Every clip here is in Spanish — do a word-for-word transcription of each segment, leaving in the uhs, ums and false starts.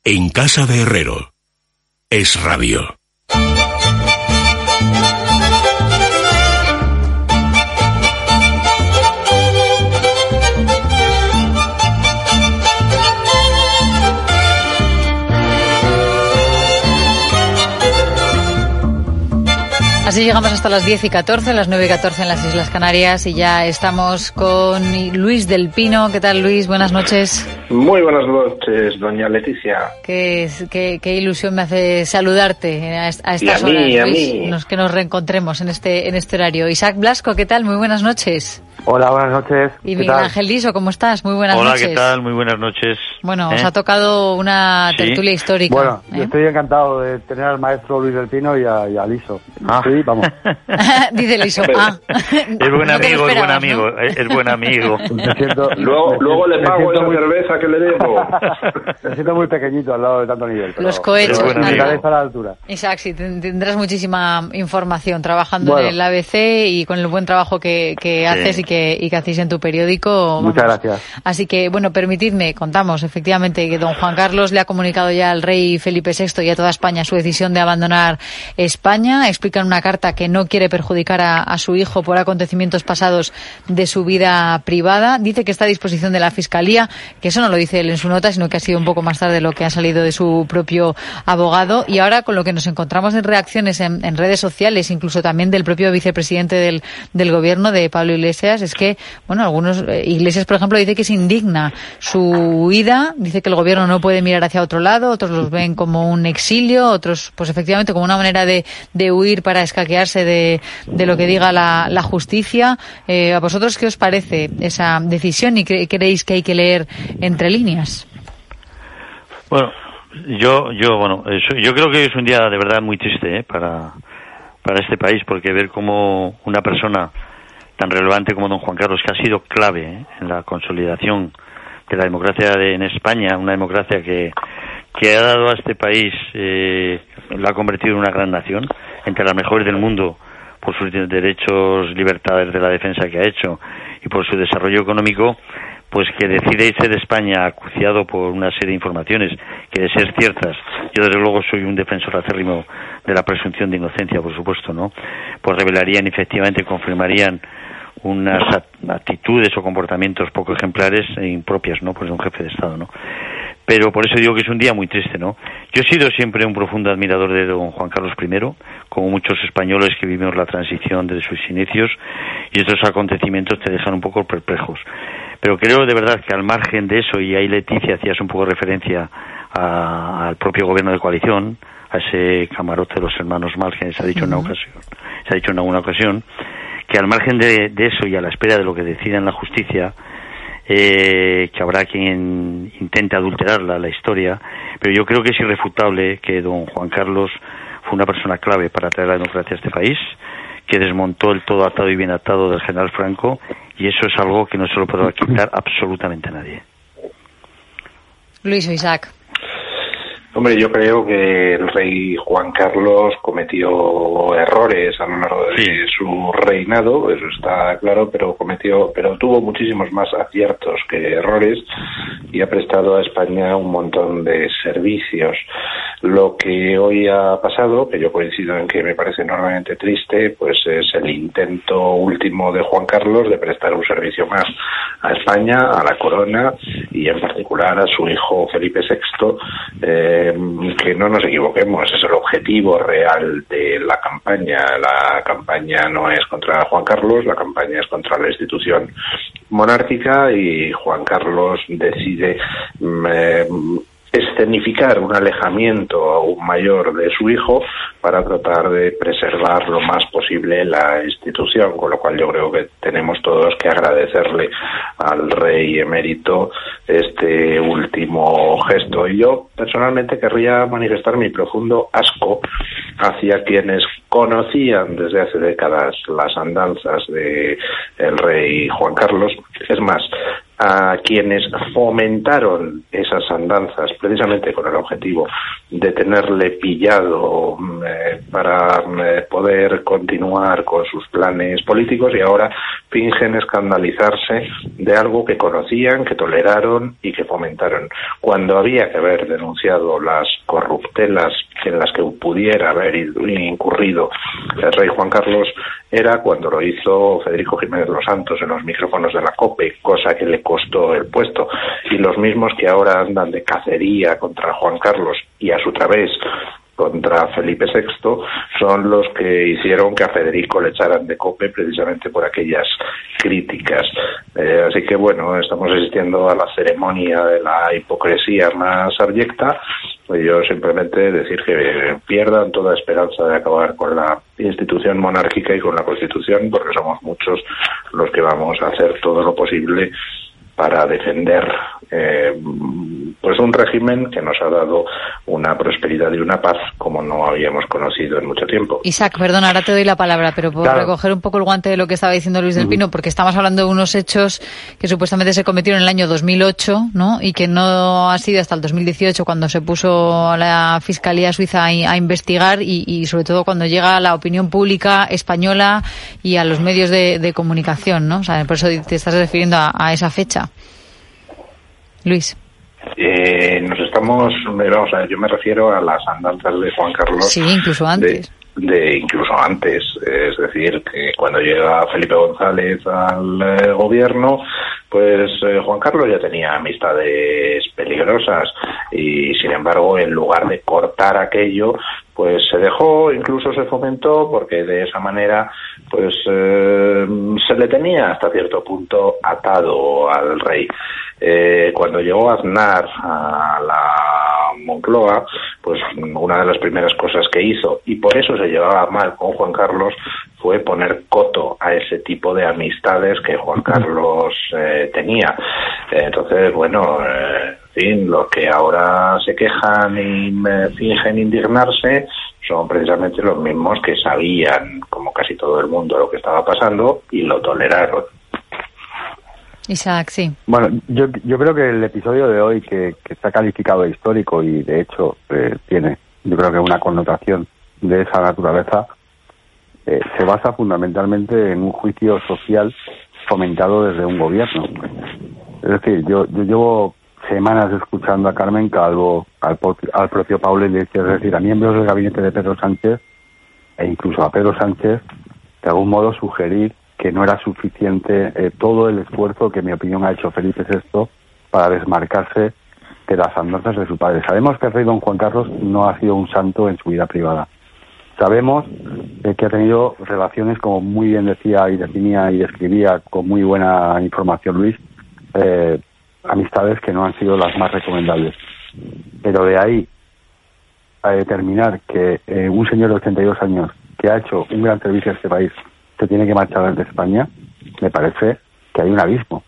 En casa de Herrero. Es Radio. Así llegamos hasta las diez y catorce, las nueve y catorce en las Islas Canarias, y ya estamos con Luis del Pino. ¿Qué tal, Luis? Buenas noches. Muy buenas noches, doña Leticia. Qué, qué, qué ilusión me hace saludarte a, a estas y a horas, mí, a Luis, mí. Nos, que nos reencontremos en este, en este horario. Isaac Blasco, ¿qué tal? Muy buenas noches. Hola, buenas noches. Y Miguel Ángel Liso, ¿cómo estás? Muy buenas Hola, noches. Hola, ¿qué tal? Muy buenas noches. Bueno, ¿Eh? os ha tocado una ¿Sí? tertulia histórica. Bueno, ¿eh? yo estoy encantado de tener al maestro Luis del Pino y a, y a Liso. Ah. Sí, vamos. Dice Liso. Ah. Es buen No te lo amigo, es buen esperabas, amigo, ¿no? es buen amigo. Me siento, Luego, me luego le siento- pago me esa siento muy, cerveza que le debo. me siento muy pequeñito al lado de tanto nivel. Pero, Los cohechos, pero buen amigo. estaré a la altura. Isaac, sí, ten- tendrás muchísima información trabajando Bueno. en el A B C y con el buen trabajo que, que haces y que, y que hacéis en tu periódico. Muchas vamos. gracias. Así que, bueno, permitidme, contamos efectivamente que don Juan Carlos le ha comunicado ya al rey Felipe sexto y a toda España su decisión de abandonar España. Explica en una carta que no quiere perjudicar a, a su hijo por acontecimientos pasados de su vida privada. Dice que está a disposición de la Fiscalía, que eso no lo dice él en su nota, sino que ha sido un poco más tarde lo que ha salido de su propio abogado. Y ahora con lo que nos encontramos en reacciones en, en redes sociales, incluso también del propio vicepresidente del, del gobierno, de Pablo Iglesias, es que, bueno, algunos, eh, Iglesias, por ejemplo, dice que es indigna su huida, dice que el gobierno no puede mirar hacia otro lado, otros los ven como un exilio, otros, pues efectivamente, como una manera de, de huir para escaquearse de, de lo que diga la, la justicia. Eh, ¿A vosotros qué os parece esa decisión y cre- creéis que hay que leer entre líneas? Bueno, yo, yo, bueno, eso- yo creo que es un día de verdad muy triste, ¿eh? para, para este país, porque ver cómo una persona tan relevante como don Juan Carlos, que ha sido clave, ¿eh? en la consolidación de la democracia de, en España, una democracia que, que ha dado a este país, eh, la ha convertido en una gran nación, entre las mejores del mundo, por sus derechos, libertades de la defensa que ha hecho y por su desarrollo económico, pues que decide irse de España acuciado por una serie de informaciones que, de ser ciertas, yo desde luego soy un defensor acérrimo de la presunción de inocencia, por supuesto, ¿no? Pues revelarían, efectivamente, confirmarían unas actitudes o comportamientos poco ejemplares e impropias, ¿no? Pues de un jefe de Estado, ¿no? Pero por eso digo que es un día muy triste, ¿no? Yo he sido siempre un profundo admirador de don Juan Carlos primero, como muchos españoles que vivimos la transición desde sus inicios, y estos acontecimientos te dejan un poco perplejos. Pero creo de verdad que al margen de eso, y ahí Leticia hacías un poco referencia a, al propio gobierno de coalición, a ese camarote de los hermanos Malgen, se ha dicho en una ocasión, se ha dicho en alguna ocasión, que al margen de, de eso y a la espera de lo que decida en la justicia, eh, que habrá quien intente adulterar la, la historia, pero yo creo que es irrefutable que don Juan Carlos fue una persona clave para traer la democracia a este país, que desmontó el todo atado y bien atado del general Franco, y eso es algo que no se lo podrá quitar absolutamente a nadie. Luis o Isaac. Hombre, yo creo que el rey Juan Carlos cometió errores a lo largo de Sí. su reinado, eso está claro, pero cometió, pero tuvo muchísimos más aciertos que errores y ha prestado a España un montón de servicios. Lo que hoy ha pasado, que yo coincido en que me parece enormemente triste, pues es el intento último de Juan Carlos de prestar un servicio más a España, a la corona y en particular a su hijo Felipe sexto, eh, que no nos equivoquemos, es el objetivo real de la campaña. La campaña no es contra Juan Carlos, la campaña es contra la institución monárquica y Juan Carlos decide eh, escenificar un alejamiento aún mayor de su hijo para tratar de preservar lo más posible la institución, con lo cual yo creo que tenemos todos que agradecerle al rey emérito este último gesto. Y yo personalmente querría manifestar mi profundo asco hacia quienes conocían desde hace décadas las andanzas de el rey Juan Carlos. Es más, a quienes fomentaron esas andanzas precisamente con el objetivo de tenerle pillado eh, para eh, poder continuar con sus planes políticos, y ahora fingen escandalizarse de algo que conocían, que toleraron y que fomentaron. Cuando había que haber denunciado las corruptelas en las que pudiera haber incurrido el rey Juan Carlos, era cuando lo hizo Federico Jiménez Los Santos en los micrófonos de la COPE, cosa que le costó el puesto, y los mismos que ahora andan de cacería contra Juan Carlos y a su través contra Felipe sexto son los que hicieron que a Federico le echaran de COPE precisamente por aquellas críticas. Eh, así que bueno, estamos asistiendo a la ceremonia de la hipocresía más abyecta. Yo simplemente decir que pierdan toda esperanza de acabar con la institución monárquica y con la Constitución, porque somos muchos los que vamos a hacer todo lo posible para defender eh, pues un régimen que nos ha dado una prosperidad y una paz como no habíamos conocido en mucho tiempo. Isaac, perdona, ahora te doy la palabra, pero por claro. recoger un poco el guante de lo que estaba diciendo Luis del Pino, porque estamos hablando de unos hechos que supuestamente se cometieron en el año dos mil ocho, ¿no? Y que no ha sido hasta el dos mil dieciocho cuando se puso la Fiscalía Suiza a, a investigar y, y sobre todo cuando llega a la opinión pública española y a los medios de, de comunicación, ¿no? O sea, por eso te estás refiriendo a, a esa fecha. Luis. Eh, nos estamos, vamos a ver, yo me refiero a las andanzas de Juan Carlos. Sí, incluso antes. De, de incluso antes, es decir, que cuando llega Felipe González al eh, gobierno, pues eh, Juan Carlos ya tenía amistades peligrosas y, sin embargo, en lugar de cortar aquello, pues se dejó, incluso se fomentó, porque de esa manera pues eh, se le tenía hasta cierto punto atado al rey. Eh, cuando llegó Aznar a la Moncloa, pues una de las primeras cosas que hizo, y por eso se llevaba mal con Juan Carlos, fue poner coto a ese tipo de amistades que Juan Carlos eh, tenía. Eh, entonces, bueno, eh, en fin, los que ahora se quejan y me fingen indignarse son precisamente los mismos que sabían, como casi todo el mundo, lo que estaba pasando y lo toleraron. Isaac, sí. Bueno, yo yo creo que el episodio de hoy, que, que está calificado de histórico y de hecho eh, tiene, yo creo que una connotación de esa naturaleza, eh, se basa fundamentalmente en un juicio social fomentado desde un gobierno. Es decir, yo, yo llevo semanas escuchando a Carmen Calvo, al, al propio Pablo Iglesias, es decir, a miembros del gabinete de Pedro Sánchez e incluso a Pedro Sánchez, de algún modo sugerir que no era suficiente eh, todo el esfuerzo que, en mi opinión, ha hecho Felipe sexto para desmarcarse de las andanzas de su padre. Sabemos que el rey don Juan Carlos no ha sido un santo en su vida privada. Sabemos eh, que ha tenido relaciones, como muy bien decía y definía y describía con muy buena información Luis, eh, amistades que no han sido las más recomendables. Pero de ahí a determinar que eh, un señor de ochenta y dos años que ha hecho un gran servicio a este país se tiene que marchar de España, me parece que hay un abismo.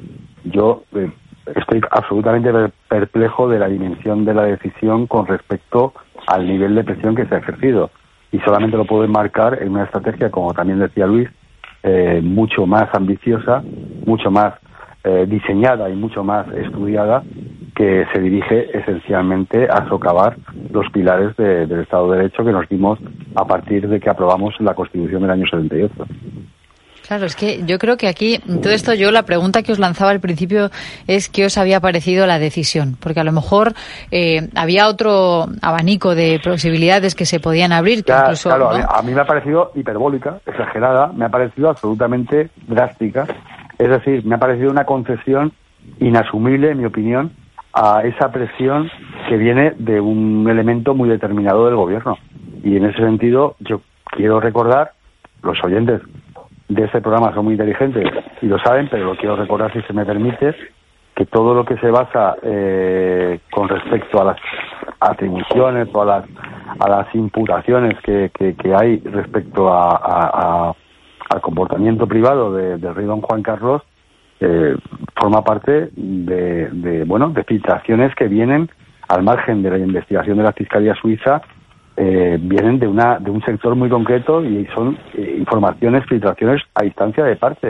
Yo eh, estoy absolutamente perplejo de la dimensión de la decisión con respecto al nivel de presión que se ha ejercido, y solamente lo puedo enmarcar en una estrategia, como también decía Luis, eh, mucho más ambiciosa, mucho más eh, diseñada y mucho más estudiada, que se dirige esencialmente a socavar los pilares de, del Estado de Derecho que nos dimos a partir de que aprobamos la Constitución del año setenta y ocho. Claro, es que yo creo que aquí, todo esto, yo la pregunta que os lanzaba al principio es qué os había parecido la decisión, porque a lo mejor eh, había otro abanico de posibilidades que se podían abrir. Que ya, incluso, claro, ¿no? A mí me ha parecido hiperbólica, exagerada, me ha parecido absolutamente drástica, es decir, me ha parecido una concesión inasumible, en mi opinión, a esa presión que viene de un elemento muy determinado del gobierno. Y en ese sentido, yo quiero recordar, los oyentes de este programa son muy inteligentes y lo saben, pero lo quiero recordar, si se me permite, que todo lo que se basa eh, con respecto a las atribuciones o a las a las imputaciones que, que, que hay respecto a, a, a al comportamiento privado de, del rey don Juan Carlos, eh, forma parte de, de bueno de filtraciones que vienen al margen de la investigación de la Fiscalía Suiza. Eh, vienen de una de un sector muy concreto y son eh, informaciones, filtraciones a distancia de parte.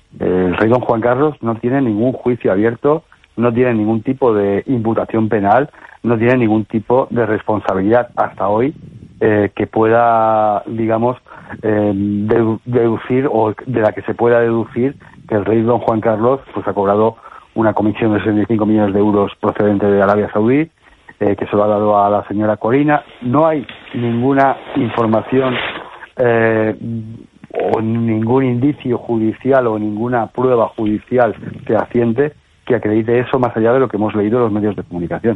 El rey don Juan Carlos no tiene ningún juicio abierto, no tiene ningún tipo de imputación penal, no tiene ningún tipo de responsabilidad hasta hoy eh, que pueda, digamos, eh, dedu- deducir o de la que se pueda deducir que el rey don Juan Carlos pues ha cobrado una comisión de sesenta y cinco millones de euros procedente de Arabia Saudí, eh, que se lo ha dado a la señora Corina. No hay ninguna información eh, o ningún indicio judicial o ninguna prueba judicial fehaciente que acredite eso más allá de lo que hemos leído en los medios de comunicación.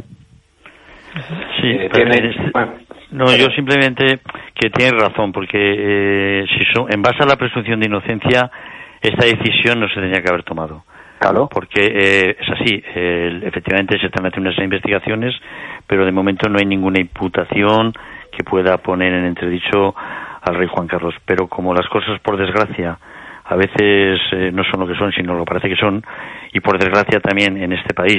Sí, Eh, pero tiene- este- bueno, no, yo simplemente que tienes razón, porque eh, si son, en base a la presunción de inocencia, esta decisión no se tenía que haber tomado. Claro. Porque eh, es así, eh, efectivamente se están haciendo unas investigaciones, pero de momento no hay ninguna imputación que pueda poner en entredicho al rey Juan Carlos. Pero como las cosas, por desgracia, a veces eh, no son lo que son, sino lo que parece que son, y por desgracia también en este país,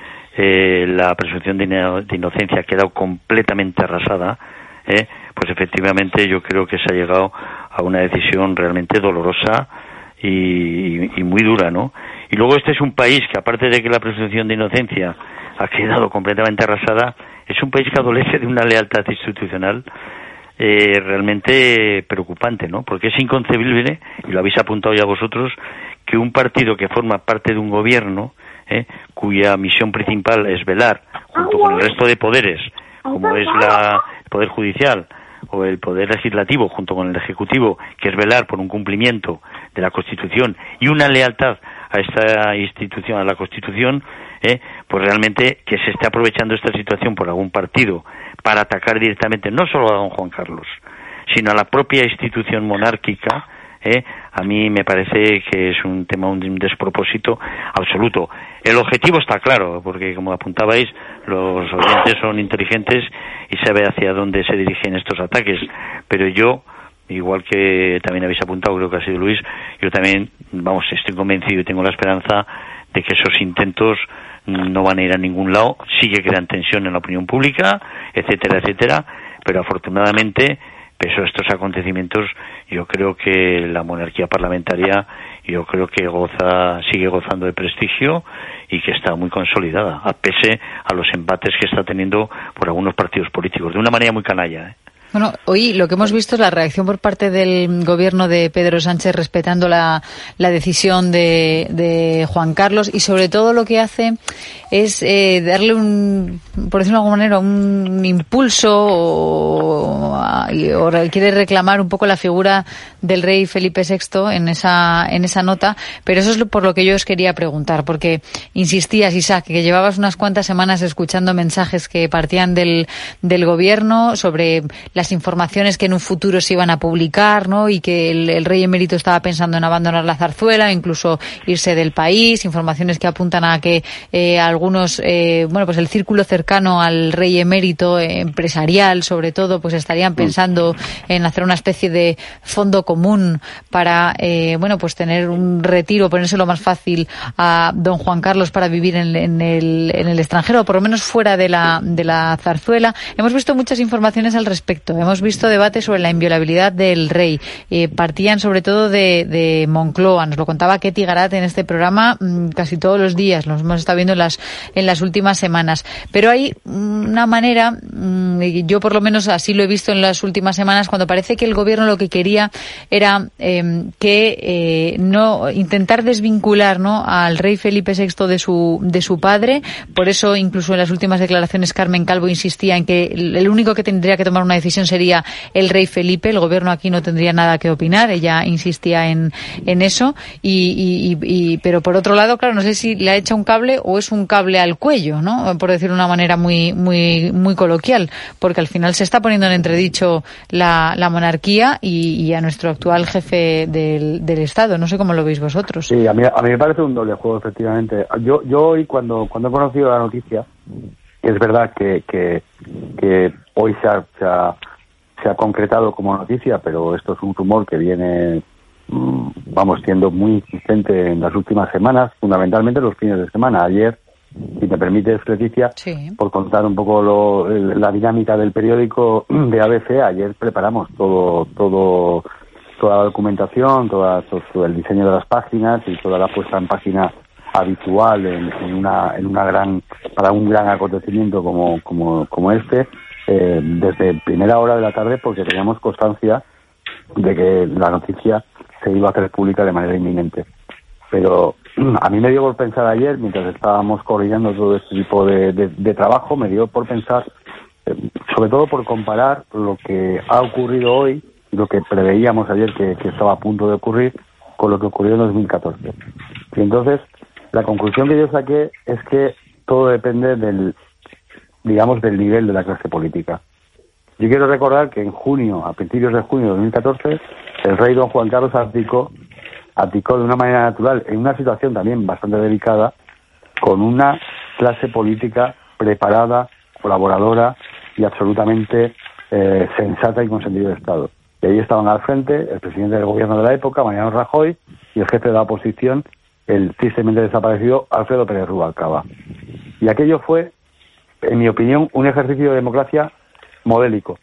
eh, la presunción de, ino- de inocencia ha quedado completamente arrasada, eh, pues efectivamente yo creo que se ha llegado a una decisión realmente dolorosa y, y, y muy dura, ¿no? Y luego este es un país que, aparte de que la presunción de inocencia ha quedado completamente arrasada, es un país que adolece de una lealtad institucional eh, realmente preocupante, ¿no? Porque es inconcebible, y lo habéis apuntado ya vosotros, que un partido que forma parte de un gobierno, eh, cuya misión principal es velar, junto con el resto de poderes, como es la, el Poder Judicial o el Poder Legislativo, junto con el Ejecutivo, que es velar por un cumplimiento de la Constitución y una lealtad a esta institución, a la Constitución, eh, pues realmente que se esté aprovechando esta situación por algún partido para atacar directamente no solo a don Juan Carlos, sino a la propia institución monárquica, eh, a mí me parece que es un tema, un, un despropósito absoluto. El objetivo está claro, porque como apuntabais, los oyentes son inteligentes y saben hacia dónde se dirigen estos ataques, pero yo, igual que también habéis apuntado, creo que ha sido Luis, yo también, vamos, estoy convencido y tengo la esperanza de que esos intentos no van a ir a ningún lado, sí que crean tensión en la opinión pública, etcétera, etcétera, pero afortunadamente, pese a estos acontecimientos, yo creo que la monarquía parlamentaria, yo creo que goza, sigue gozando de prestigio y que está muy consolidada, a pese a los embates que está teniendo por algunos partidos políticos, de una manera muy canalla, ¿eh? Bueno, hoy lo que hemos visto es la reacción por parte del gobierno de Pedro Sánchez respetando la, la decisión de, de Juan Carlos, y sobre todo lo que hace es eh, darle un, por decirlo de alguna manera, un impulso o, o quiere reclamar un poco la figura del rey Felipe sexto en esa, en esa nota, pero eso es por lo que yo os quería preguntar, porque insistías, Isaac, que llevabas unas cuantas semanas escuchando mensajes que partían del, del gobierno sobre la las informaciones que en un futuro se iban a publicar, ¿no? Y que el, el rey emérito estaba pensando en abandonar la zarzuela, incluso irse del país, informaciones que apuntan a que eh, algunos, eh, bueno, pues el círculo cercano al rey emérito, eh, empresarial sobre todo, pues estarían pensando en hacer una especie de fondo común para, eh, bueno, pues tener un retiro, ponérselo más fácil a don Juan Carlos para vivir en, en, el, en el extranjero, o por lo menos fuera de la, de la zarzuela. Hemos visto muchas informaciones al respecto. Hemos visto debates sobre la inviolabilidad del rey. Eh, partían sobre todo de, de Moncloa. Nos lo contaba Ketty Garat en este programa mmm, casi todos los días. Los hemos estado viendo en las, en las últimas semanas. Pero hay una manera, mmm, yo por lo menos así lo he visto en las últimas semanas, cuando parece que el gobierno lo que quería era eh, que eh, no intentar desvincular, ¿no?, al rey Felipe sexto de su, de su padre. Por eso, incluso en las últimas declaraciones, Carmen Calvo insistía en que el único que tendría que tomar una decisión sería el rey Felipe. El gobierno aquí no tendría nada que opinar. Ella insistía en, en eso. Y, y, y, pero por otro lado, claro, no sé si le ha echado un cable o es un cable al cuello, ¿no?, por decirlo de una manera muy, muy, muy coloquial, porque al final se está poniendo en entredicho la, la monarquía y, y a nuestro actual jefe del, del Estado. No sé cómo lo veis vosotros. Sí, a mí, a mí me parece un doble juego, efectivamente. Yo, yo hoy, cuando, cuando he conocido la noticia, es verdad que, que, que hoy se ha, se ha se ha concretado como noticia, pero esto es un rumor que viene, vamos, siendo muy insistente en las últimas semanas, fundamentalmente los fines de semana. Ayer, si me permites, Leticia, sí, por contar un poco lo, la dinámica del periódico de A B C, ayer preparamos todo todo toda la documentación, toda, todo el diseño de las páginas y toda la puesta en página habitual en, en una en una gran para un gran acontecimiento como como como este eh, desde primera hora de la tarde, porque teníamos constancia de que la noticia se iba a hacer pública de manera inminente. Pero a mí me dio por pensar ayer, mientras estábamos coordinando todo este tipo de, de, de trabajo, me dio por pensar, eh, sobre todo por comparar lo que ha ocurrido hoy, lo que preveíamos ayer que, que estaba a punto de ocurrir, con lo que ocurrió en dos mil catorce. Y entonces, la conclusión que yo saqué es que todo depende del, digamos, del nivel de la clase política. Yo quiero recordar que en junio, a principios de junio de dos mil catorce, el rey don Juan Carlos abdicó, abdicó de una manera natural, en una situación también bastante delicada, con una clase política preparada, colaboradora y absolutamente eh, sensata y con sentido de Estado. Y ahí estaban al frente el presidente del gobierno de la época, Mariano Rajoy, y el jefe de la oposición, el tristemente desaparecido Alfredo Pérez Rubalcaba. Y aquello fue, en mi opinión, un ejercicio de democracia modélico.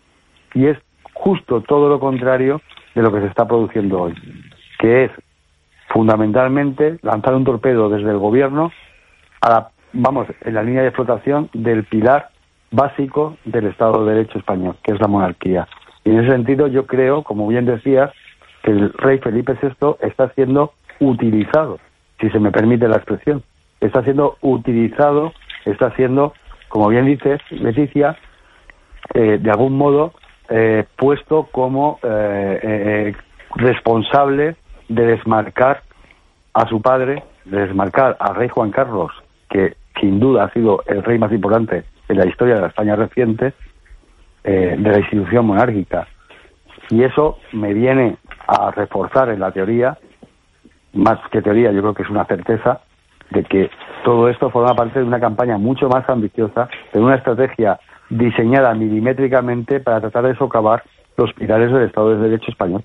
Y es justo todo lo contrario de lo que se está produciendo hoy, que es fundamentalmente lanzar un torpedo desde el gobierno a la, vamos, en la línea de flotación del pilar básico del Estado de Derecho español, que es la monarquía. Y en ese sentido yo creo, como bien decías, que el rey Felipe sexto está siendo utilizado, si se me permite la expresión, está siendo utilizado, está siendo, como bien dices, Leticia, eh, de algún modo eh, puesto como eh, eh, responsable de desmarcar a su padre, de desmarcar al rey Juan Carlos, que sin duda ha sido el rey más importante en la historia de la España reciente, eh, de la institución monárquica. Y eso me viene a reforzar en la teoría, más que teoría, yo creo que es una certeza, de que todo esto forma parte de una campaña mucho más ambiciosa, de una estrategia diseñada milimétricamente para tratar de socavar los pilares del Estado de Derecho español.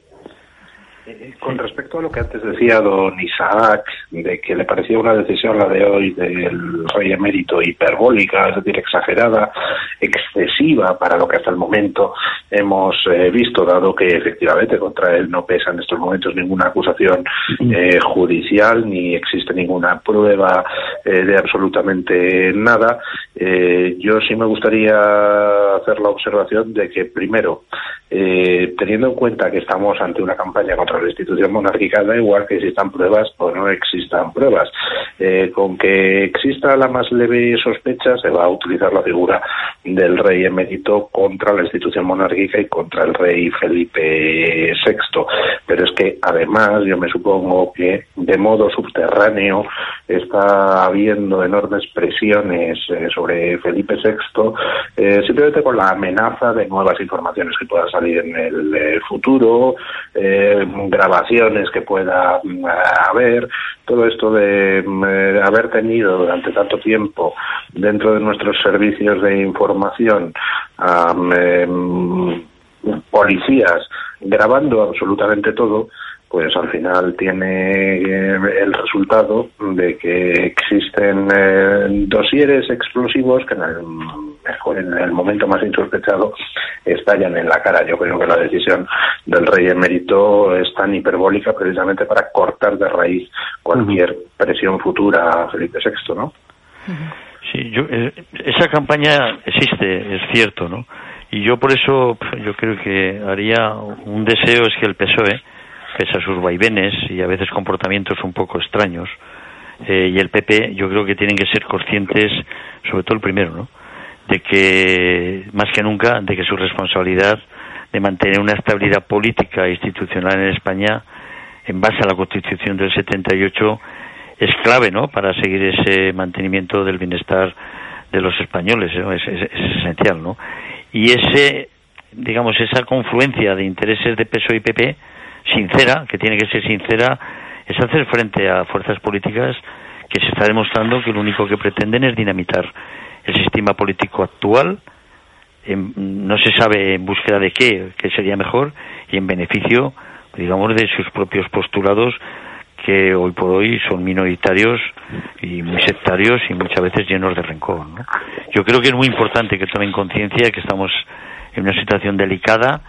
Con respecto a lo que antes decía don Isaac, de que le parecía una decisión la de hoy del rey emérito hiperbólica, es decir, exagerada, excesiva para lo que hasta el momento hemos eh, visto, dado que efectivamente contra él no pesa en estos momentos ninguna acusación eh, judicial, ni existe ninguna prueba eh, de absolutamente nada, eh, yo sí me gustaría hacer la observación de que, primero, eh, teniendo en cuenta que estamos ante una campaña contra la institución monárquica, da igual que existan pruebas o no existan pruebas. Eh, con que exista la más leve sospecha, se va a utilizar la figura del rey emérito contra la institución monárquica y contra el rey Felipe sexto. Pero es que, además, yo me supongo que de modo subterráneo está habiendo enormes presiones eh, sobre Felipe sexto, eh, simplemente con la amenaza de nuevas informaciones que puedan salir en el eh, futuro, eh, grabaciones que pueda uh, haber, todo esto de uh, haber tenido durante tanto tiempo dentro de nuestros servicios de información um, eh, policías grabando absolutamente todo, pues al final tiene eh, el resultado de que existen eh, dosieres explosivos que en el, mejor en el momento más insospechado estallan en la cara. Yo creo que la decisión del rey emérito es tan hiperbólica precisamente para cortar de raíz cualquier presión futura a Felipe sexto, ¿no? Sí, yo, eh, esa campaña existe, es cierto, ¿no? Y yo por eso, yo creo que haría un deseo, es que el P S O E, pese a sus vaivenes y a veces comportamientos un poco extraños, eh, y el P P, yo creo que tienen que ser conscientes, sobre todo el primero, ¿no?, de que, más que nunca, de que su responsabilidad de mantener una estabilidad política e institucional en España, en base a la Constitución del setenta y ocho, es clave, ¿no?, para seguir ese mantenimiento del bienestar de los españoles, ¿no? es, es, es esencial, ¿no? Y ese, digamos, esa confluencia de intereses de P S O E y P P, sincera, que tiene que ser sincera, es hacer frente a fuerzas políticas que se está demostrando que lo único que pretenden es dinamitar el sistema político actual, en, no se sabe en búsqueda de qué, qué sería mejor, y en beneficio, digamos, de sus propios postulados, que hoy por hoy son minoritarios y muy sectarios y muchas veces llenos de rencor, ¿no? Yo creo que es muy importante que tomen conciencia de que estamos en una situación delicada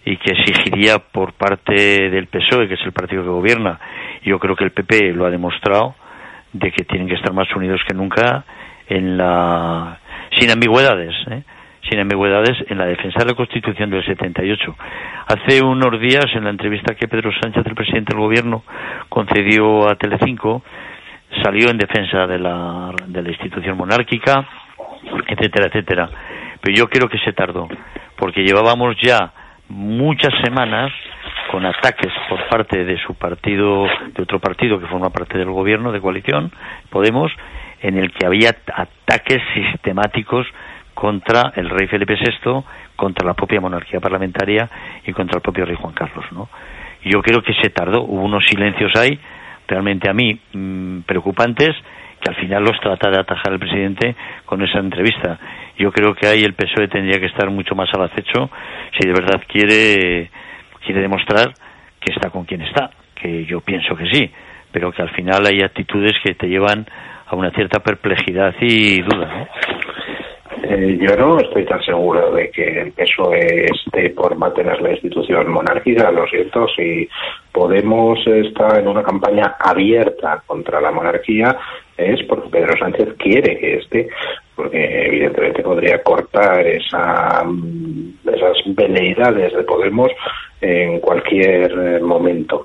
y que exigiría por parte del P S O E, que es el partido que gobierna. Yo creo que el P P lo ha demostrado, de que tienen que estar más unidos que nunca en la sin ambigüedades, ¿eh? sin ambigüedades en la defensa de la Constitución del setenta y ocho. Hace unos días, en la entrevista que Pedro Sánchez, el presidente del Gobierno, concedió a Telecinco, salió en defensa de la, de la institución monárquica, etcétera, etcétera. Pero yo creo que se tardó, porque llevábamos ya muchas semanas con ataques por parte de su partido, de otro partido que forma parte del Gobierno de coalición, Podemos, en el que había ataques sistemáticos contra el rey Felipe sexto, contra la propia monarquía parlamentaria y contra el propio rey Juan Carlos, ¿no? Yo creo que se tardó, hubo unos silencios ahí, realmente a mí mmm, preocupantes, que al final los trata de atajar el presidente con esa entrevista. Yo creo que ahí el P S O E tendría que estar mucho más al acecho si de verdad quiere quiere demostrar que está con quien está, que yo pienso que sí, pero que al final hay actitudes que te llevan a una cierta perplejidad y duda, ¿no? Eh, yo no estoy tan seguro de que el P S O E esté por mantener la institución monárquica. Lo siento, si Podemos está en una campaña abierta contra la monarquía es porque Pedro Sánchez quiere que esté, porque evidentemente podría cortar esa, esas veleidades de Podemos en cualquier momento.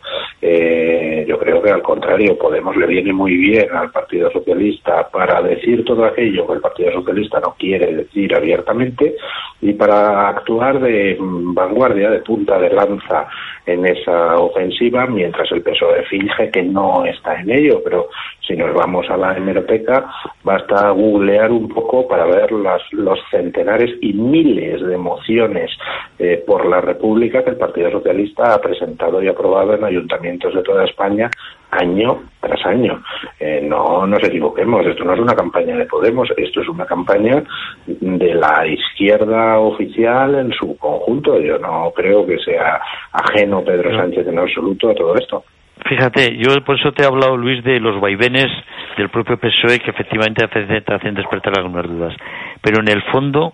Eh, yo creo que al contrario, Podemos le viene muy bien al Partido Socialista para decir todo aquello que el Partido Socialista no quiere decir abiertamente y para actuar de vanguardia, de punta de lanza en esa ofensiva, mientras el P S O E finge que no está en ello. Pero si nos vamos a la hemeroteca, basta googlear un poco para ver las, los centenares y miles de mociones eh, por la República que el Partido Socialista ha presentado y aprobado en ayuntamientos de toda España año tras año. Eh, no nos equivoquemos, esto no es una campaña de Podemos, esto es una campaña de la izquierda oficial en su conjunto. Yo no creo que sea ajeno Pedro Sánchez en absoluto a todo esto. Fíjate, yo por eso te he hablado, Luis, de los vaivenes del propio P S O E que efectivamente te hacen despertar algunas dudas. Pero en el fondo,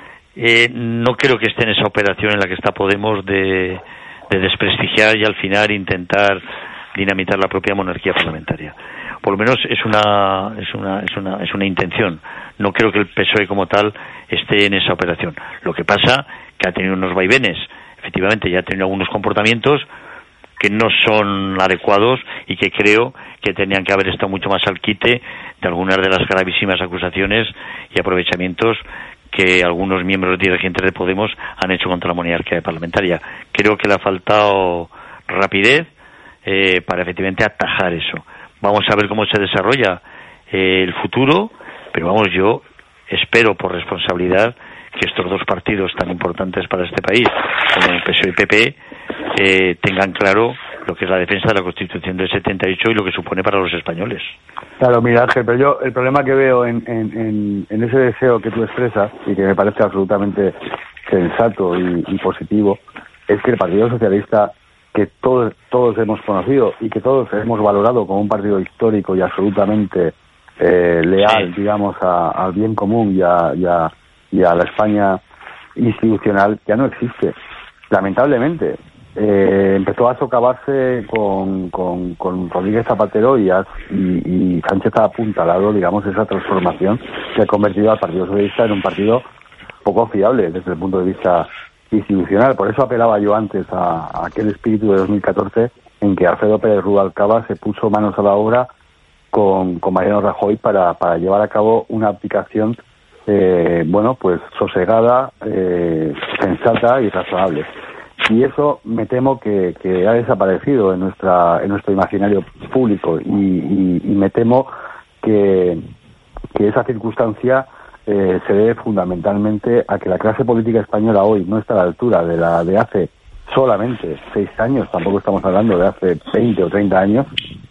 eh, no creo que esté en esa operación en la que está Podemos de, de desprestigiar y al final intentar dinamitar la propia monarquía parlamentaria. Por lo menos es una, es una, es una, es una intención. No creo que el P S O E como tal esté en esa operación. Lo que pasa que ha tenido unos vaivenes, efectivamente, ya ha tenido algunos comportamientos que no son adecuados y que creo que tenían que haber estado mucho más al quite de algunas de las gravísimas acusaciones y aprovechamientos que algunos miembros dirigentes de Podemos han hecho contra la monarquía parlamentaria. Creo que le ha faltado rapidez eh, para efectivamente atajar eso. Vamos a ver cómo se desarrolla eh, el futuro, pero vamos, yo espero por responsabilidad que estos dos partidos tan importantes para este país, como el P S O E y P P, eh, tengan claro lo que es la defensa de la Constitución del setenta y ocho y lo que supone para los españoles. Claro, mira, Ángel, pero yo el problema que veo en, en, en, en ese deseo que tú expresas, y que me parece absolutamente sensato y, y positivo, es que el Partido Socialista, que todos, todos hemos conocido y que todos hemos valorado como un partido histórico y absolutamente eh, leal, sí, digamos, a, al bien común y a, y, a, y a la España institucional, ya no existe. Lamentablemente, eh, empezó a socavarse con, con, con Rodríguez Zapatero y, a, y, y Sánchez ha apuntalado, digamos, esa transformación que ha convertido al Partido Socialista en un partido poco fiable desde el punto de vista institucional. Por eso apelaba yo antes a, a aquel espíritu de dos mil catorce en que Alfredo Pérez Rubalcaba se puso manos a la obra con, con Mariano Rajoy para, para llevar a cabo una aplicación eh, bueno, pues sosegada, eh, sensata y razonable. Y eso me temo que, que ha desaparecido en nuestra en nuestro imaginario público y, y, y me temo que, que esa circunstancia eh, se debe fundamentalmente a que la clase política española hoy no está a la altura de la de hace solamente seis años, tampoco estamos hablando de hace veinte o treinta años,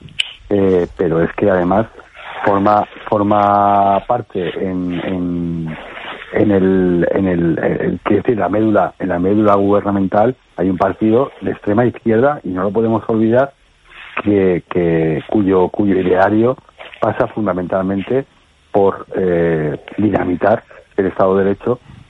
eh, pero es que además forma forma parte en, en en el en el, el quiero decir la médula en la médula gubernamental hay un partido de extrema izquierda y no lo podemos olvidar que, que cuyo cuyo ideario pasa fundamentalmente por eh, dinamitar el Estado de Derecho,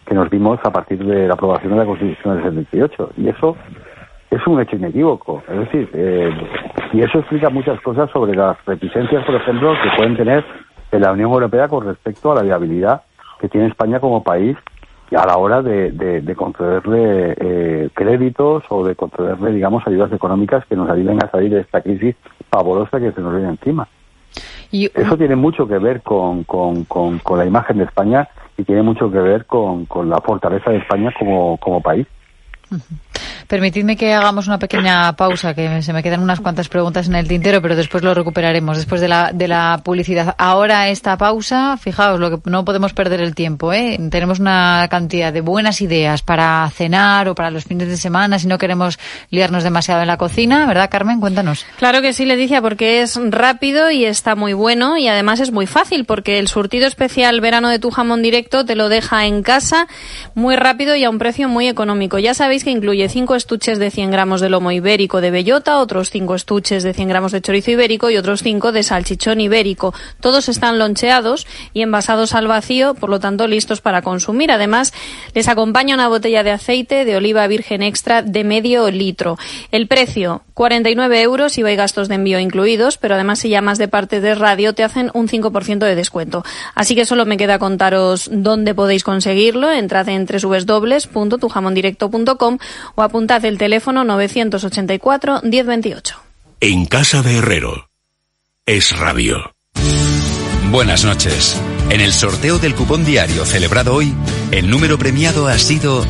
que nos dimos a partir de la aprobación de la Constitución del setenta y ocho. Y eso es un hecho inequívoco. Es decir, eh, y eso explica muchas cosas sobre las reticencias, por ejemplo, que pueden tener en la Unión Europea con respecto a la viabilidad que tiene España como país a la hora de, de, de concederle eh, créditos o de concederle, digamos, ayudas económicas que nos ayuden a salir de esta crisis pavorosa que se nos viene encima. Y eso tiene mucho que ver con, con, con, con la imagen de España y tiene mucho que ver con, con la fortaleza de España como, como país. Uh-huh. Permitidme que hagamos una pequeña pausa, que se me quedan unas cuantas preguntas en el tintero, pero después lo recuperaremos, después de la, de la publicidad. Ahora esta pausa, fijaos, lo que no podemos perder el tiempo, ¿eh? Tenemos una cantidad de buenas ideas para cenar o para los fines de semana, si no queremos liarnos demasiado en la cocina, ¿verdad, Carmen? Cuéntanos. Claro que sí, Leticia, porque es rápido y está muy bueno y además es muy fácil, porque el surtido especial verano de Tu Jamón Directo te lo deja en casa muy rápido y a un precio muy económico. Ya sabéis que incluye cinco estuches de cien gramos de lomo ibérico de bellota, otros cinco estuches de cien gramos de chorizo ibérico y otros cinco de salchichón ibérico. Todos están loncheados y envasados al vacío, por lo tanto listos para consumir. Además, les acompaña una botella de aceite de oliva virgen extra de medio litro. El precio, cuarenta y nueve euros, I V A y gastos de envío incluidos, pero además si llamas de parte de radio te hacen un cinco por ciento de descuento. Así que solo me queda contaros dónde podéis conseguirlo. Entrad en doble u doble u doble u punto tu jamón directo punto com o apuntad el teléfono novecientos ochenta y cuatro diez veintiocho. En casa de Herrero. Es Radio. Buenas noches. En el sorteo del cupón diario celebrado hoy, el número premiado ha sido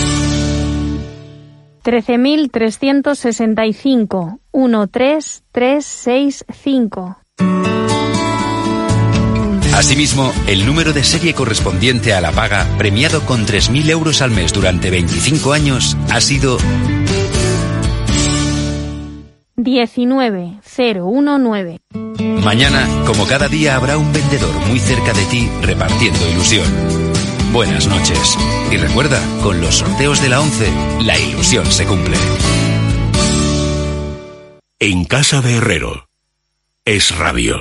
trece mil trescientos sesenta y cinco, uno tres tres seis cinco. Asimismo, el número de serie correspondiente a la paga, premiado con tres mil euros al mes durante veinticinco años, ha sido diecinueve cero diecinueve. Mañana, como cada día, habrá un vendedor muy cerca de ti repartiendo ilusión. Buenas noches. Y recuerda, con los sorteos de la once, la ilusión se cumple. En casa de Herrero. Es Radio.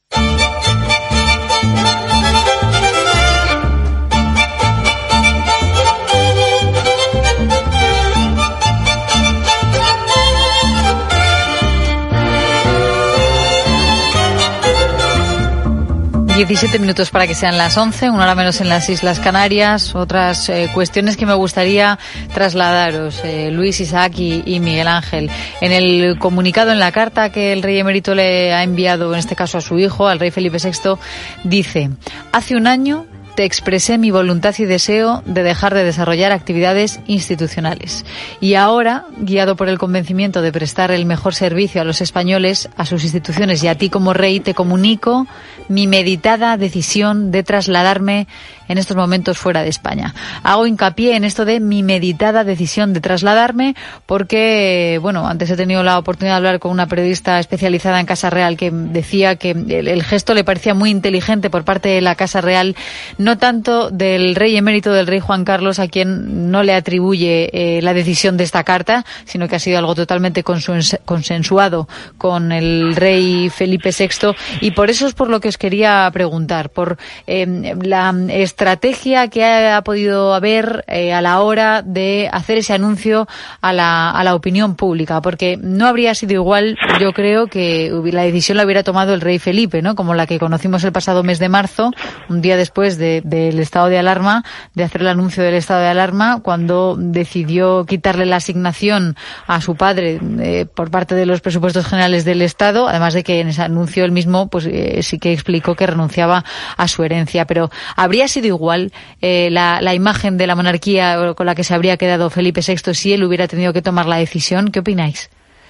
diecisiete minutos para que sean las once, una hora menos en las Islas Canarias. Otras eh, cuestiones que me gustaría trasladaros, eh, Luis, Isaac y, y Miguel Ángel. En el comunicado, en la carta que el rey emérito le ha enviado, en este caso a su hijo, al rey Felipe sexto, dice: hace un año te expresé mi voluntad y deseo de dejar de desarrollar actividades institucionales. Y ahora, guiado por el convencimiento de prestar el mejor servicio a los españoles, a sus instituciones y a ti como rey, te comunico mi meditada decisión de trasladarme en estos momentos fuera de España. Hago hincapié en esto de mi meditada decisión de trasladarme porque, bueno, antes he tenido la oportunidad de hablar con una periodista especializada en Casa Real que decía que el, el gesto le parecía muy inteligente por parte de la Casa Real, no tanto del rey emérito, del rey Juan Carlos, a quien no le atribuye eh, la decisión de esta carta, sino que ha sido algo totalmente consens- consensuado con el rey Felipe sexto, y por eso es por lo que os quería preguntar, por eh, la estrategia que ha, ha podido haber eh, a la hora de hacer ese anuncio a la, a la opinión pública, porque no habría sido igual, yo creo, que la decisión la hubiera tomado el rey Felipe, ¿no? Como la que conocimos el pasado mes de marzo, un día después de, del estado de alarma, de hacer el anuncio del estado de alarma, cuando decidió quitarle la asignación a su padre eh, por parte de los presupuestos generales del Estado, además de que en ese anuncio él mismo pues eh, sí que explicó que renunciaba a su herencia. Pero habría sido igual eh, la, la imagen de la monarquía con la que se habría quedado Felipe sexto si él hubiera tenido que tomar la decisión. ¿Qué opináis?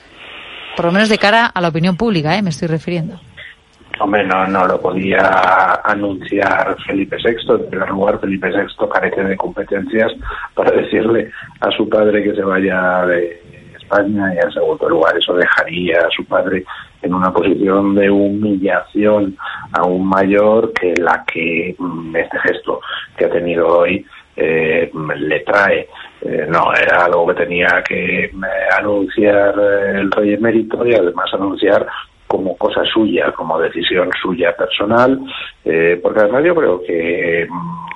Por lo menos de cara a la opinión pública, ¿eh? Me estoy refiriendo. Hombre, no, no lo podía anunciar Felipe sexto. En primer lugar, Felipe sexto carece de competencias para decirle a su padre que se vaya de España, y en segundo lugar eso dejaría a su padre en una posición de humillación aún mayor que la que este gesto que ha tenido hoy eh, le trae. Eh, no, era algo que tenía que eh, anunciar el rey emérito, y además anunciar como cosa suya, como decisión suya personal, eh, porque además yo creo que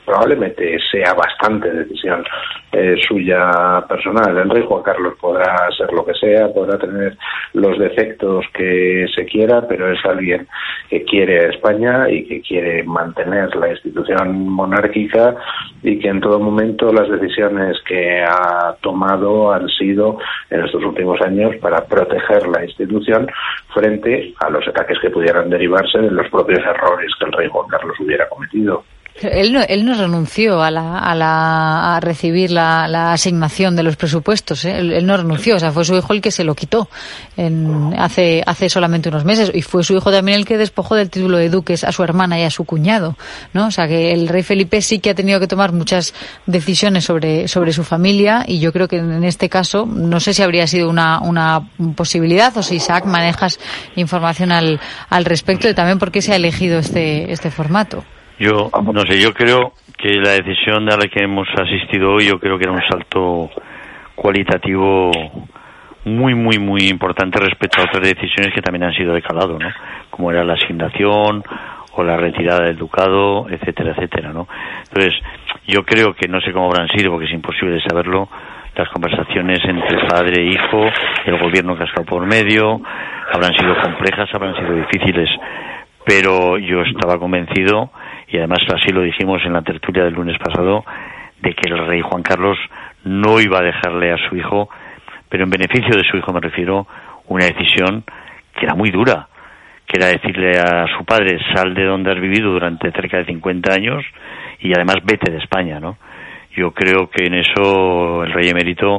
probablemente sea bastante decisión eh, suya personal. El rey Juan Carlos podrá ser lo que sea, podrá tener los defectos que se quiera, pero es alguien que quiere a España y que quiere mantener la institución monárquica, y que en todo momento las decisiones que ha tomado han sido en estos últimos años para proteger la institución frente a los ataques que pudieran derivarse de los propios errores que el rey Juan Carlos hubiera cometido. Él no, él no renunció a la, a la a recibir la, la asignación de los presupuestos, ¿eh? él, él no renunció, o sea, fue su hijo el que se lo quitó en, hace hace solamente unos meses, y fue su hijo también el que despojó del título de duques a su hermana y a su cuñado, ¿no? O sea, que el rey Felipe sí que ha tenido que tomar muchas decisiones sobre sobre su familia, y yo creo que en este caso no sé si habría sido una una posibilidad, o si Isaac manejas información al al respecto, y también por qué se ha elegido este este formato. Yo, no sé, yo creo que la decisión a la que hemos asistido hoy, yo creo que era un salto cualitativo muy, muy, muy importante respecto a otras decisiones que también han sido de calado, ¿no? Como era la asignación o la retirada del ducado, etcétera, etcétera, ¿no? Entonces, yo creo que no sé cómo habrán sido, porque es imposible saberlo, las conversaciones entre padre e hijo, el gobierno que ha estado por medio, habrán sido complejas, habrán sido difíciles, pero yo estaba convencido, y además así lo dijimos en la tertulia del lunes pasado, de que el rey Juan Carlos no iba a dejarle a su hijo, pero en beneficio de su hijo me refiero, una decisión que era muy dura, que era decirle a su padre: sal de donde has vivido durante cerca de cincuenta años y además vete de España, ¿no? Yo creo que en eso el rey emérito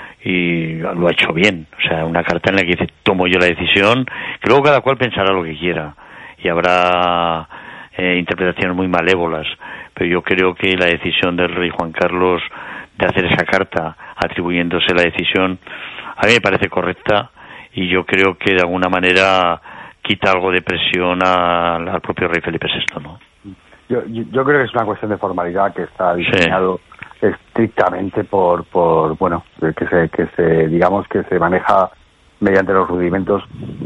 y lo ha hecho bien, o sea, una carta en la que dice: tomo yo la decisión, que luego cada cual pensará lo que quiera y habrá eh, interpretaciones muy malévolas, pero yo creo que la decisión del rey Juan Carlos de hacer esa carta atribuyéndose la decisión a mí me parece correcta, y yo creo que de alguna manera quita algo de presión al, al propio rey Felipe sexto, ¿no? Yo, yo, yo creo que es una cuestión de formalidad que está diseñado sí. estrictamente por, por bueno, que se, que se, digamos que se maneja mediante los rudimentos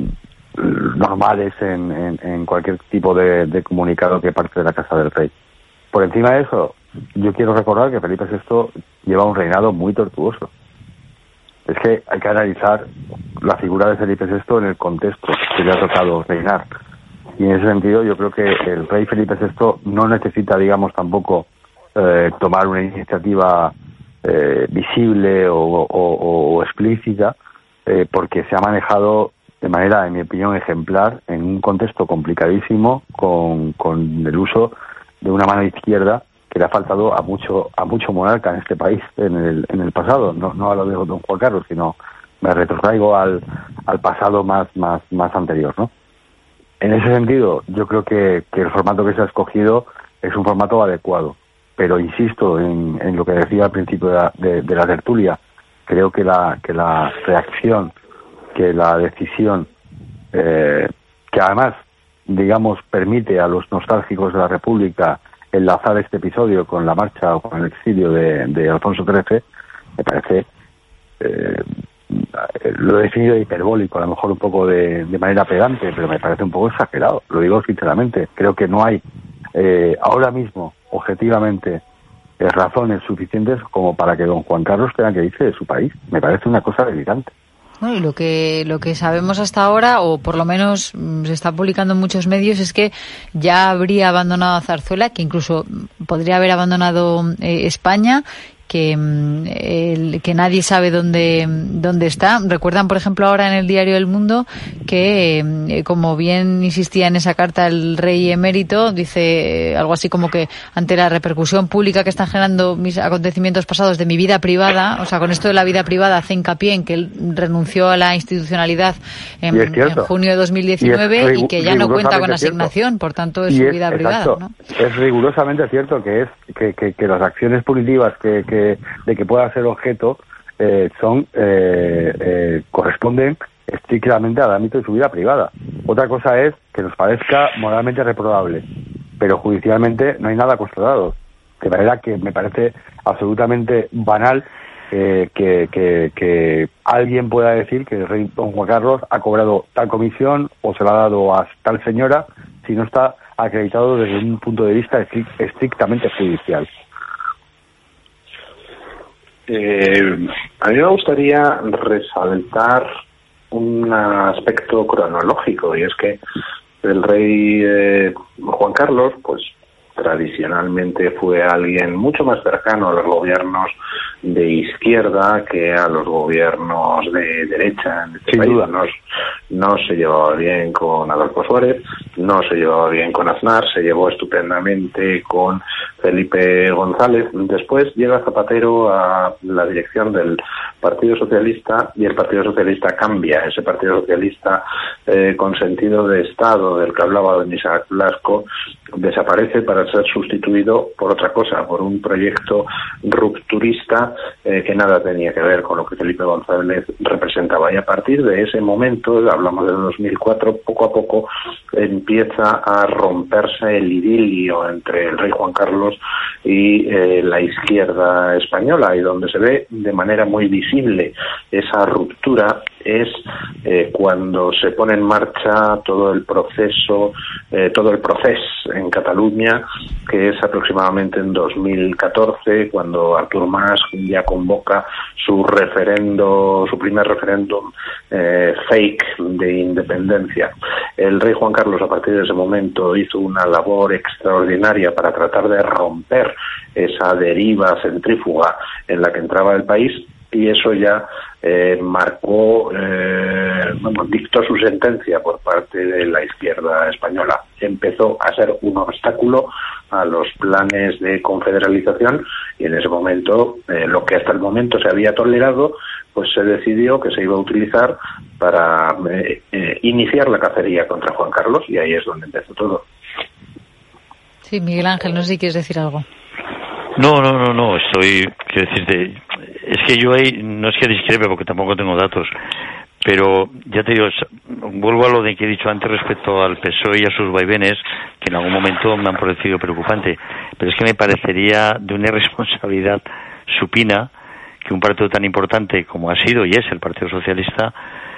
normales en, en, en cualquier tipo de, de comunicado que parte de la Casa del Rey. Por encima de eso, yo quiero recordar que Felipe sexto lleva un reinado muy tortuoso. Es que hay que analizar la figura de Felipe sexto en el contexto que le ha tocado reinar. Y en ese sentido yo creo que el rey Felipe sexto no necesita, digamos, tampoco eh, tomar una iniciativa eh, visible o, o, o explícita, eh, porque se ha manejado de manera, en mi opinión, ejemplar en un contexto complicadísimo, con, con el uso de una mano izquierda que le ha faltado a mucho a mucho monarca en este país en el en el pasado. No no a lo de don Juan Carlos, sino me retrotraigo al al pasado más más más anterior, ¿no? En ese sentido, yo creo que, que el formato que se ha escogido es un formato adecuado, pero insisto en, en lo que decía al principio de la, de, de la tertulia. Creo que la que la reacción, que la decisión, eh, que además, digamos, permite a los nostálgicos de la República enlazar este episodio con la marcha o con el exilio de, de Alfonso trece, me parece, eh, lo he definido de hiperbólico, a lo mejor un poco de, de manera pedante, pero me parece un poco exagerado, lo digo sinceramente. Creo que no hay eh, ahora mismo, objetivamente, eh, razones suficientes como para que don Juan Carlos tenga que irse de su país. Me parece una cosa delirante. Bueno, y lo que lo que sabemos hasta ahora, o por lo menos se está publicando en muchos medios, es que ya habría abandonado a Zarzuela, que incluso podría haber abandonado eh, España, que el, que nadie sabe dónde dónde está. Recuerdan, por ejemplo, ahora en el diario El Mundo que, eh, como bien insistía en esa carta el rey emérito, dice eh, algo así como que ante la repercusión pública que están generando mis acontecimientos pasados de mi vida privada, o sea, con esto de la vida privada hace hincapié en que él renunció a la institucionalidad en, en junio de dos mil diecinueve y, y que ya no cuenta con asignación, cierto. Por tanto es y su es, vida exacto, privada, ¿no? Es rigurosamente cierto que es que, que, que las acciones punitivas que, que de que pueda ser objeto eh, son eh, eh, corresponden estrictamente al ámbito de su vida privada. Otra cosa es que nos parezca moralmente reprobable, pero judicialmente no hay nada constatado, de manera que me parece absolutamente banal eh, que, que, que alguien pueda decir que el rey don Juan Carlos ha cobrado tal comisión o se la ha dado a tal señora si no está acreditado desde un punto de vista estrictamente judicial. Eh, a mí me gustaría resaltar un aspecto cronológico, y es que el rey eh, Juan Carlos, pues tradicionalmente fue alguien mucho más cercano a los gobiernos de izquierda que a los gobiernos de derecha en este Sin país. duda. No, no se llevaba bien con Adolfo Suárez, no se llevaba bien con Aznar, se llevó estupendamente con Felipe González. Después llega Zapatero a la dirección del Partido Socialista y el Partido Socialista cambia. Ese Partido Socialista eh, con sentido de Estado del que hablaba don Isaac Blasco desaparece para ser sustituido por otra cosa, por un proyecto rupturista eh, que nada tenía que ver con lo que Felipe González representaba. Y a partir de ese momento, hablamos del dos mil cuatro, poco a poco empieza a romperse el idilio entre el rey Juan Carlos y eh, la izquierda española, y donde se ve de manera muy visible esa ruptura es eh, cuando se pone en marcha todo el proceso, eh, todo el proceso en Cataluña, que es aproximadamente en dos mil catorce, cuando Artur Mas ya convoca su referendo, su primer referéndum eh, fake de independencia. El rey Juan Carlos a partir de ese momento hizo una labor extraordinaria para tratar de romper esa deriva centrífuga en la que entraba el país, y eso ya eh, marcó, eh, bueno, dictó su sentencia por parte de la izquierda española. Empezó a ser un obstáculo a los planes de confederalización, y en ese momento eh, lo que hasta el momento se había tolerado, pues se decidió que se iba a utilizar para eh, eh, iniciar la cacería contra Juan Carlos, y ahí es donde empezó todo. Sí, Miguel Ángel, no sé si quieres decir algo. No, no, no, no, estoy, quiero decirte, es que yo ahí, no es que discrepe porque tampoco tengo datos, pero ya te digo, vuelvo a lo de que he dicho antes respecto al P S O E y a sus vaivenes, que en algún momento me han parecido preocupante, pero es que me parecería de una irresponsabilidad supina que un partido tan importante como ha sido y es el Partido Socialista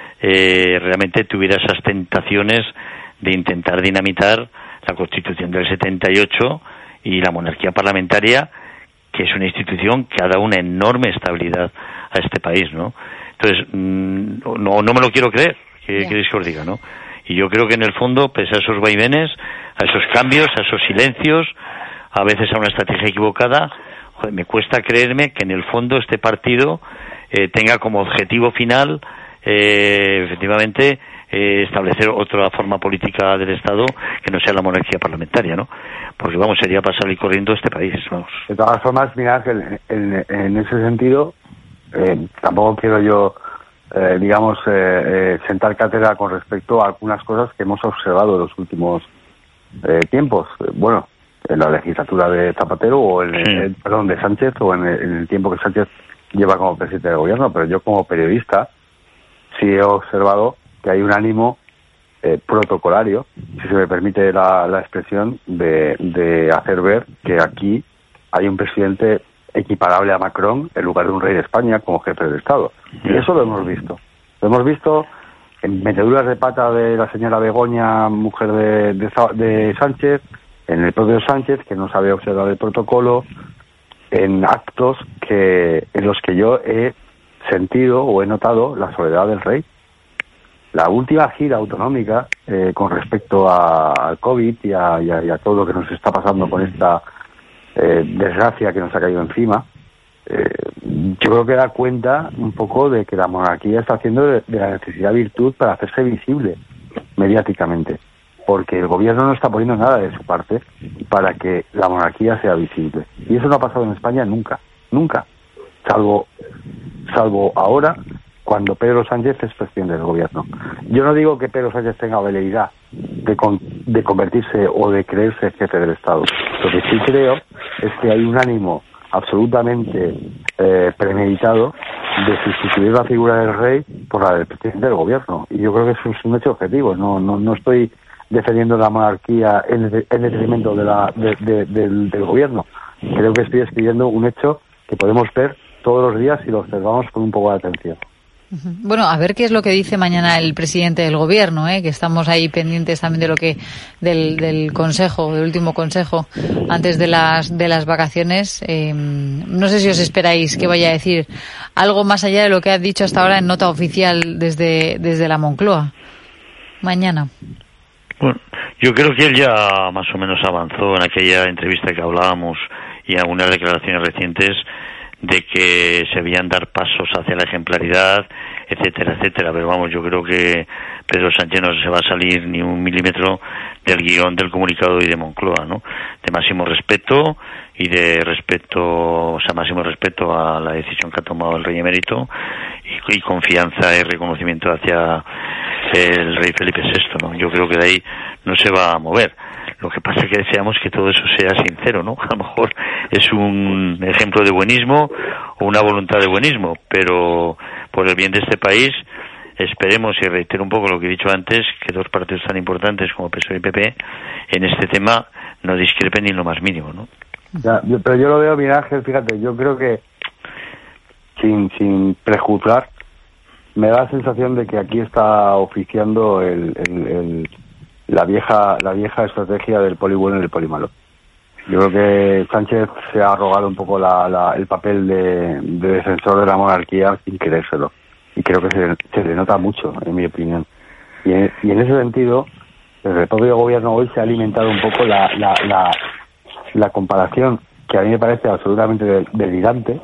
eh, realmente tuviera esas tentaciones de intentar dinamitar la Constitución del setenta y ocho y la monarquía parlamentaria, que es una institución que ha dado una enorme estabilidad a este país, ¿no? Entonces, no, no me lo quiero creer, que Yeah. queréis que os diga, ¿no? Y yo creo que en el fondo, pese a esos vaivenes, a esos cambios, a esos silencios, a veces a una estrategia equivocada, joder, me cuesta creerme que en el fondo este partido eh, tenga como objetivo final, eh, efectivamente, eh, establecer otra forma política del Estado que no sea la monarquía parlamentaria, ¿no? Porque, vamos, sería pasar y corriendo este país, vamos. De todas formas, mira, Ángel, en, en ese sentido, eh, tampoco quiero yo, eh, digamos, eh, eh, sentar cátedra con respecto a algunas cosas que hemos observado en los últimos eh, tiempos. Bueno, en la legislatura de Zapatero, o en, Sí. el, perdón, de Sánchez, o en el, en el tiempo que Sánchez lleva como presidente del gobierno, pero yo como periodista sí he observado que hay un ánimo eh, protocolario, si se me permite la, la expresión, de, de hacer ver que aquí hay un presidente equiparable a Macron en lugar de un rey de España como jefe del Estado. Y eso lo hemos visto. Lo hemos visto en meteduras de pata de la señora Begoña, mujer de, de, de Sánchez, en el propio Sánchez, que no sabe observar el protocolo, en actos que en los que yo he sentido o he notado la soledad del rey. La última gira autonómica eh, con respecto a, al COVID y a, y, a, y a todo lo que nos está pasando con esta eh, desgracia que nos ha caído encima, eh, yo creo que da cuenta un poco de que la monarquía está haciendo de, de la necesidad virtud para hacerse visible mediáticamente, porque el gobierno no está poniendo nada de su parte para que la monarquía sea visible. Y eso no ha pasado en España nunca, nunca, salvo, salvo ahora, cuando Pedro Sánchez es presidente del gobierno. Yo no digo que Pedro Sánchez tenga veleidad de, con, de convertirse o de creerse jefe del Estado. Lo que sí creo es que hay un ánimo absolutamente eh, premeditado de sustituir la figura del rey por la del presidente del gobierno. Y yo creo que eso es un hecho objetivo. No, no, no estoy defendiendo la monarquía en, en detrimento de la, de, de, del, del gobierno. Creo que estoy escribiendo un hecho que podemos ver todos los días si lo observamos con un poco de atención. Bueno, a ver qué es lo que dice mañana el presidente del gobierno, ¿eh? Que estamos ahí pendientes también de lo que del, del consejo, del último consejo antes de las de las vacaciones. Eh, no sé si os esperáis que vaya a decir algo más allá de lo que ha dicho hasta ahora en nota oficial desde desde la Moncloa mañana. Bueno, yo creo que él ya más o menos avanzó en aquella entrevista que hablábamos y en algunas declaraciones recientes de que se veían dar pasos hacia la ejemplaridad, etcétera, etcétera. Pero vamos, yo creo que Pedro Sánchez no se va a salir ni un milímetro del guión del comunicado y de Moncloa, ¿no? De máximo respeto y de respeto, o sea, máximo respeto a la decisión que ha tomado el rey emérito y, y confianza y reconocimiento hacia el rey Felipe sexto, ¿no? Yo creo que de ahí no se va a mover. Lo que pasa es que deseamos que todo eso sea sincero, ¿no? A lo mejor es un ejemplo de buenismo o una voluntad de buenismo, pero por el bien de este país esperemos, y reitero un poco lo que he dicho antes, que dos partidos tan importantes como P S O E y P P en este tema no discrepen ni en lo más mínimo, ¿no? Ya, yo, pero yo lo veo, Miguel Ángel, fíjate, yo creo que sin, sin prejuzgar, me da la sensación de que aquí está oficiando el, el, el la vieja la vieja estrategia del poli bueno y del poli malo. Yo creo que Sánchez se ha arrogado un poco la, la, el papel de, de defensor de la monarquía sin querérselo, y creo que se, se le nota mucho, en mi opinión, y en, y en ese sentido desde el propio gobierno hoy se ha alimentado un poco la, la, la, la comparación que a mí me parece absolutamente delirante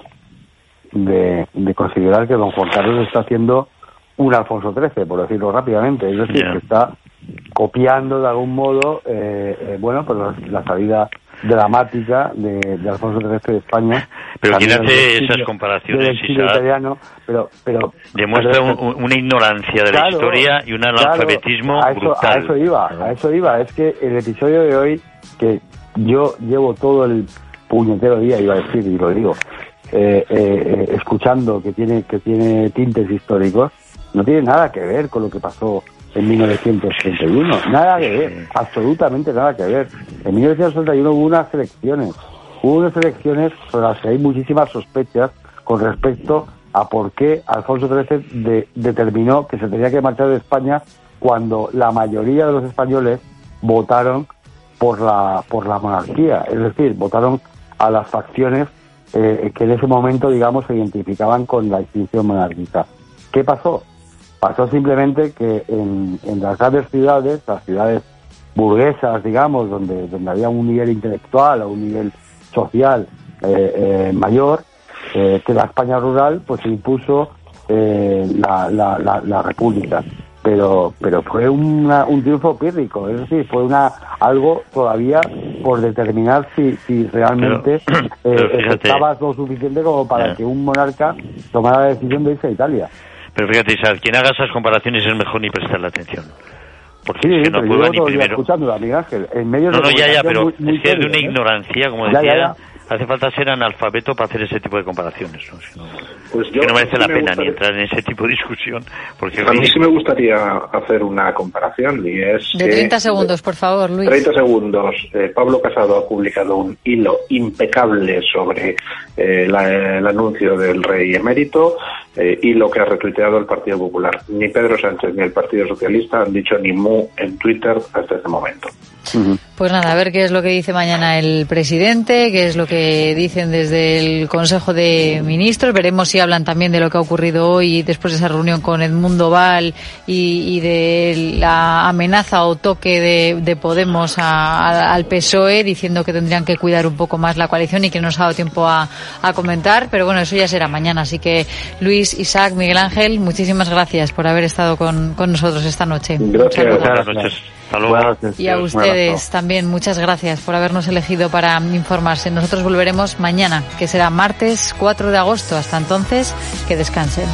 de, de considerar que don Juan Carlos está haciendo un Alfonso trece, por decirlo rápidamente, es decir, yeah. que está copiando de algún modo, eh, eh, bueno, pues la, la salida dramática de, de Alfonso trece de España. Pero quien hace esas comparaciones, italiano, pero, pero demuestra pero, un, una ignorancia de claro, la historia y un analfabetismo claro, a eso, brutal. A eso iba, a eso iba. Es que el episodio de hoy, que yo llevo todo el puñetero día, iba a decir, y lo digo, eh, eh, escuchando que tiene que tiene tintes históricos, no tiene nada que ver con lo que pasó en mil novecientos treinta y uno, nada que ver, absolutamente nada que ver. En mil novecientos treinta y uno hubo unas elecciones, hubo unas elecciones sobre las que hay muchísimas sospechas con respecto a por qué Alfonso trece de, determinó que se tenía que marchar de España cuando la mayoría de los españoles votaron por la por la monarquía, es decir, votaron a las facciones eh, que en ese momento, digamos, se identificaban con la institución monárquica. ¿Qué pasó? Pasó simplemente que en, en las grandes ciudades, las ciudades burguesas, digamos, donde, donde había un nivel intelectual o un nivel social eh, eh, mayor, eh, que la España rural, pues se impuso eh, la, la, la, la República. Pero pero fue una, un triunfo pírrico, es decir, fue una algo todavía por determinar si, si realmente pero, pero eh, fíjate, estaba lo suficiente como para yeah. que un monarca tomara la decisión de irse a Italia. Pero fíjate, Isaac, quien haga esas comparaciones es mejor ni prestarle atención. Porque sí, es que no puedo ni primero. Escuchándola, Miguel Ángel, en medio no, de no, ya, ya, pero muy, muy es que es de una serio, ignorancia, como ya, decía, ya, ya. hace falta ser analfabeto para hacer ese tipo de comparaciones. ¿No? Si no, pues yo, que no merece sí la me pena gustaría, ni entrar en ese tipo de discusión. Porque a mí sí me gustaría hacer una comparación, y es de treinta segundos, por favor, Luis. treinta segundos. Eh, Pablo Casado ha publicado un hilo impecable sobre eh, la, el anuncio del rey emérito, eh, hilo que ha retuiteado el Partido Popular. Ni Pedro Sánchez ni el Partido Socialista han dicho ni mu en Twitter hasta este momento. Pues nada, a ver qué es lo que dice mañana el presidente, qué es lo que dicen desde el Consejo de Ministros. Veremos si hablan también de lo que ha ocurrido hoy después de esa reunión con Edmundo Val y, y de la amenaza o toque de, de Podemos a, a, al P S O E, diciendo que tendrían que cuidar un poco más la coalición y que no nos ha dado tiempo a, a comentar. Pero bueno, eso ya será mañana. Así que Luis, Isaac, Miguel Ángel, muchísimas gracias por haber estado con, con nosotros esta noche. Gracias. Buenas noches. Hasta luego. Y a ustedes también muchas gracias por habernos elegido para informarse. Nosotros volveremos mañana, que será martes cuatro de agosto. Hasta entonces, que descansen.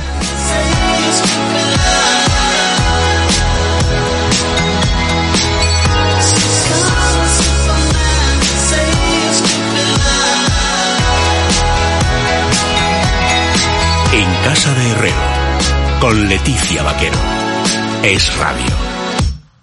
En Casa de Herrero, con Leticia Vaquero. Es Radio.